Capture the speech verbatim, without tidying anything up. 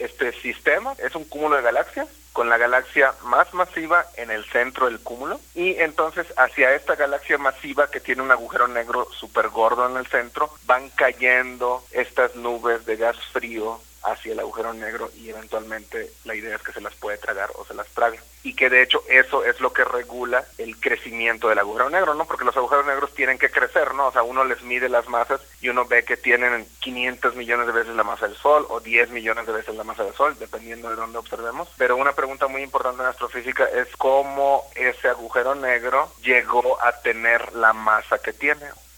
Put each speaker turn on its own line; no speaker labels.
este sistema es un cúmulo de galaxias, con la galaxia más masiva en el centro del cúmulo, y entonces hacia esta galaxia masiva que tiene un agujero negro súper gordo en el centro, van cayendo estas nubes de gas frío hacia el agujero negro y eventualmente la idea es que se las puede tragar o se las traga. Y que de hecho eso es lo que regula el crecimiento del agujero negro, ¿no? Porque los agujeros negros tienen que crecer, ¿no? O sea, uno les mide las masas y uno ve que tienen quinientos millones de veces la masa del Sol o diez millones de veces la masa del Sol, dependiendo de dónde observemos. Pero una pregunta muy importante en astrofísica es cómo ese agujero negro llegó a tener la masa que tiene.